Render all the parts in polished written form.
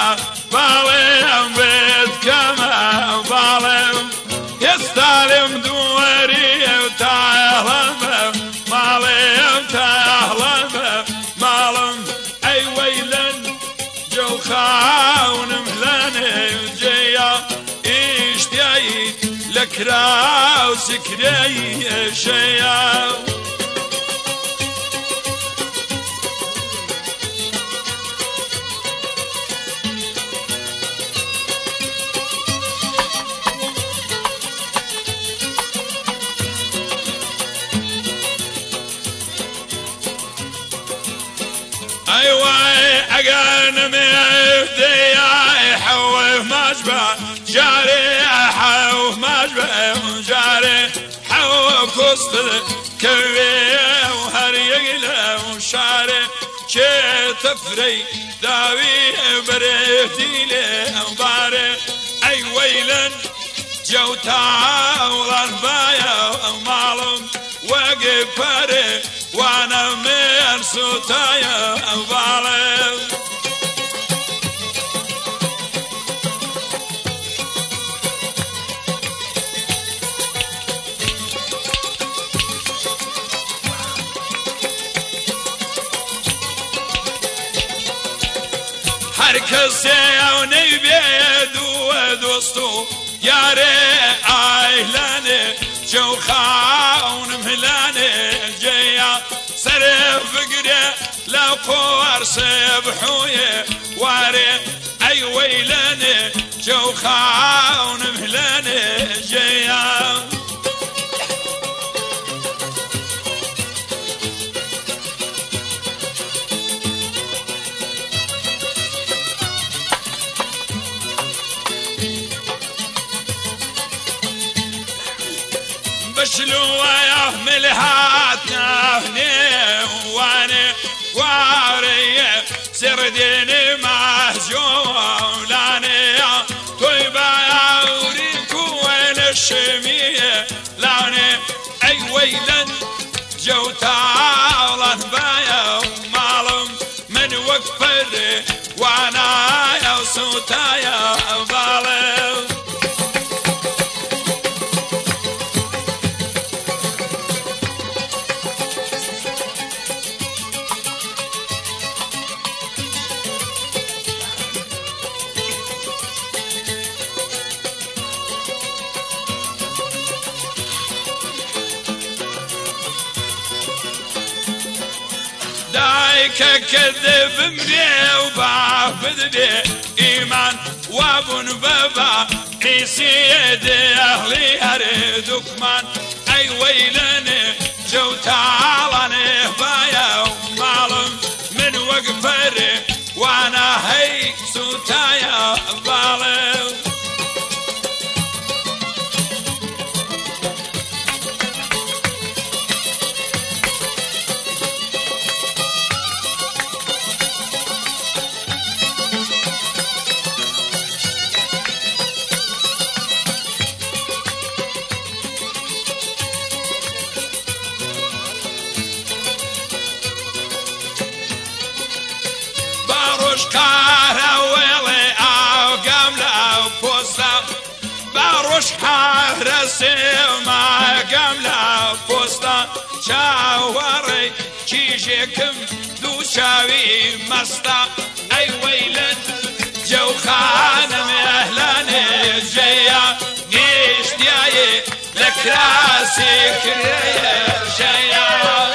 بالم بيت كما بالم يستلم دوري وتعلم مالي وتعلم مالم أي ويلن جو خاون مهلاني وجيا اشتياي لكرا وسكري شيا أيوة أجان مهدي حوه مجبع جاري حوه مجبع جاري حوه قصد كوي وهريقله وشاري شي تفري داوي بريتي له وباري أي ويلن جوتا والربايا ومعلوم وقف فري وانا من صوتايا بالم هركز يوني بيدو ودوستو ياري اهلاني جو خاون مهلاني جيا سرف فقري لا قوار سبحوي واري اي ويلاني جو خاون مهلاني جيا بشلو يحمل هاتنا هني واني واري سرديني مهجولاني طيبة يوريكو وين الشمية لاني اي ويلن جو تعالى بايا ومعلم من وقفري وانا يا صوتايا بالم كذب بي وبعبد بي إيمان وابن بابا سيد أهلي أريدك من أي ويلني جو تعالني بايا ومعلم من وقفري وانا هيك سوتايا بالم باروش حارسي ما قملا بوستا شاوري كيجيكم دو شاوي مستا اي ويلن جو خانم اهلاني جيا نيش دياي لك راسي كريه شيا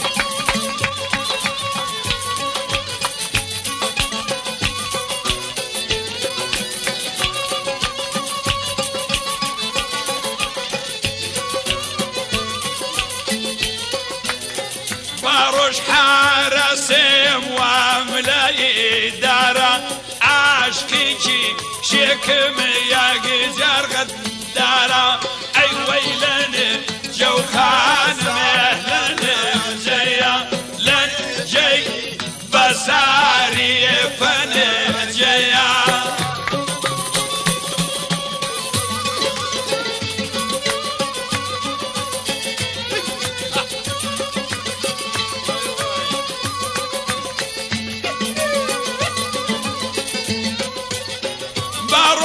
باروش حارسي واملاي دارا عاشقيكي شكم يا جزار غد دارا اي ويلن جو خان مهلن جيا لن جي بساري فن جيا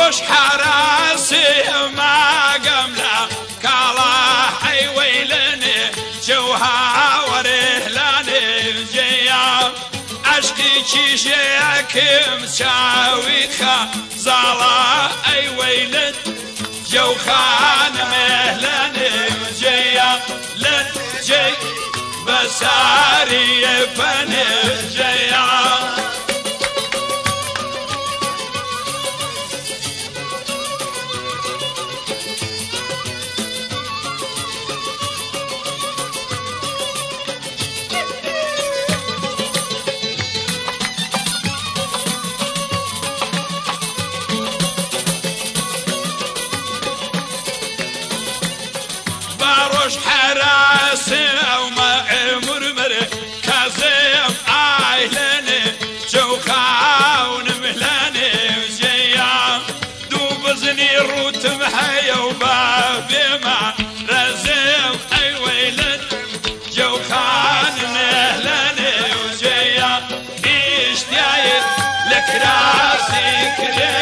باروش حراسي ما قمنا كالا حي ويلني جوها ورهلاني جيا عشقي كيشيكم شاويتها زالا اي ويلن جوخان مهلاني جيا لن جي بساري فني جيا باروش حراسي وما مرمر كازيم عايلاني جوخاون مهلاني وجيا دوبزني روت محيا وبابي ما رزيم اي ويلن جوخان مهلاني وجيا اشتايل لك راسي كريم